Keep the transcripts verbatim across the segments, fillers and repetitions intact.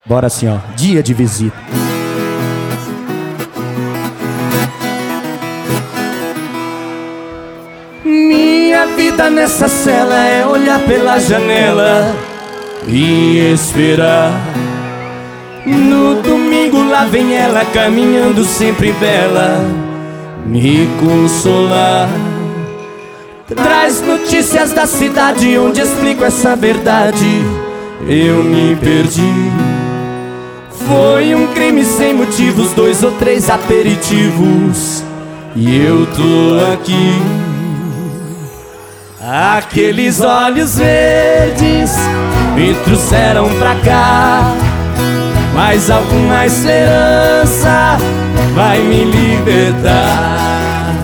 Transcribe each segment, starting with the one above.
Bora assim, ó, dia de visita. Minha vida nessa cela é olhar pela janela e esperar. No domingo lá vem ela caminhando sempre bela, me consolar. Traz notícias da cidade onde explico essa verdade. Eu me perdi. Foi um crime sem motivos, dois ou três aperitivos e eu tô aqui. Aqueles olhos verdes me trouxeram pra cá, mas alguma esperança vai me libertar.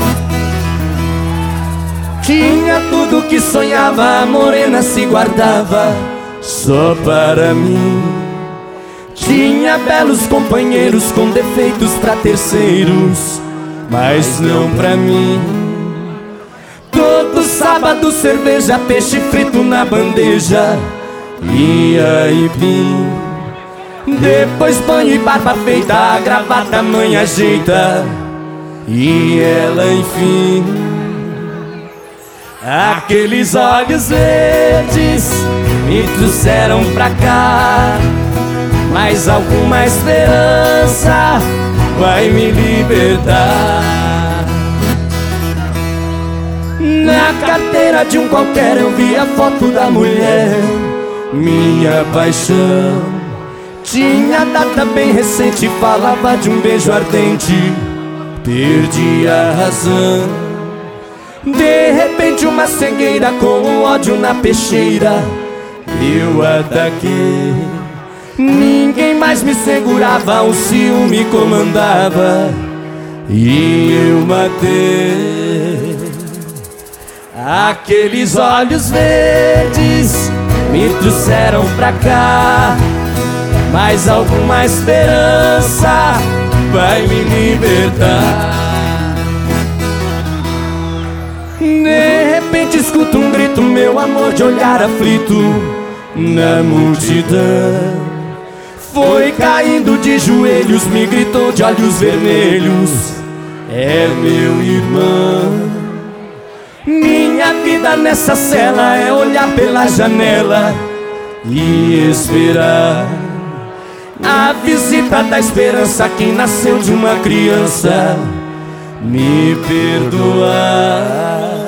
Tinha tudo que sonhava, a morena se guardava só para mim. Tinha belos companheiros com defeitos pra terceiros, mas não pra mim. Todo sábado cerveja, peixe frito na bandeja e aipim. Depois banho e barba feita, a gravata a mãe ajeita e ela enfim. Aqueles olhos verdes me trouxeram pra cá, mas alguma esperança vai me libertar. Na carteira de um qualquer eu vi a foto da mulher, minha paixão. Tinha data bem recente, falava de um beijo ardente, perdi a razão. De repente uma cegueira com o ódio na peixeira, eu ataquei. Ninguém mais me segurava, o ciúme comandava e eu matei. Aqueles olhos verdes me trouxeram pra cá, mas alguma esperança vai me libertar. De repente escuto um grito, meu amor, de olhar aflito na multidão. Foi caindo de joelhos, me gritou de olhos vermelhos: é meu irmão. Minha vida nessa cela é olhar pela janela e esperar a visita da esperança que nasceu de uma criança me perdoar.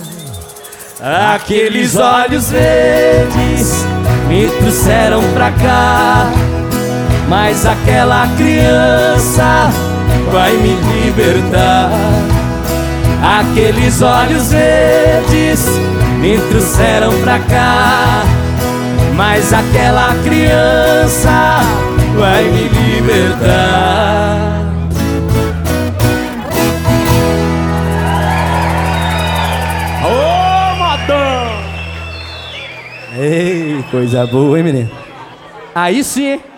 Aqueles olhos verdes me trouxeram pra cá, mas aquela criança vai me libertar. Aqueles olhos verdes me trouxeram pra cá, mas aquela criança vai me libertar. Ô, modão! Ei, coisa boa, hein, menino? Aí sim, hein?